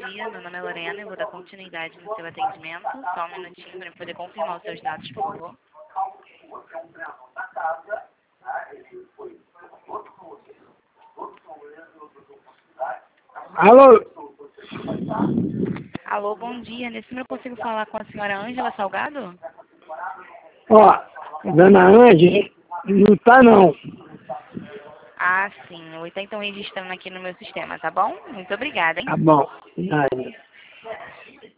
dia, meu nome é Lorena, eu vou dar continuidade no seu atendimento. Só um minutinho para eu poder confirmar os seus dados, por favor. Alô? Alô, bom dia. Nesse número eu consigo falar com a senhora Ângela Salgado? Ó, dona Ângela, não tá não. Ah, sim. Eu vou estar então registrando aqui no meu sistema, tá bom? Muito obrigada, hein? Tá bom. Nada.